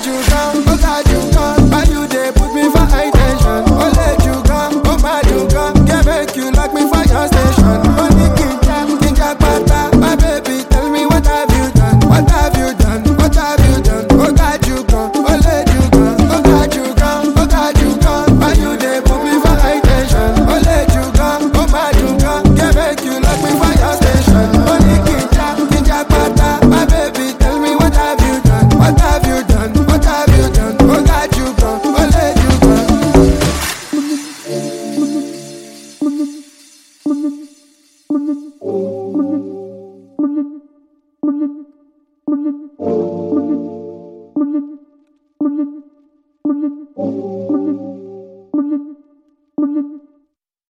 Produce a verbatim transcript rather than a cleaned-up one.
got you gone, oh got you gone. Why you dey put me for high tension? Oh let you gone, oh mad you gone. Can't make you lock me for your station. Only kinja, kinja pata. My baby, tell me what have you done? What have you done? What have you done? Oh got you gone, oh let you gone. Oh got you gone, oh got you gone. Why you dey put me for high tension? Oh let you gone, oh mad you gone. Can't make you lock me for your station. Only kinja, kinja pata. My baby, tell me what have you done? What have you done? What have you done? Oh got you gone, oh let you gone.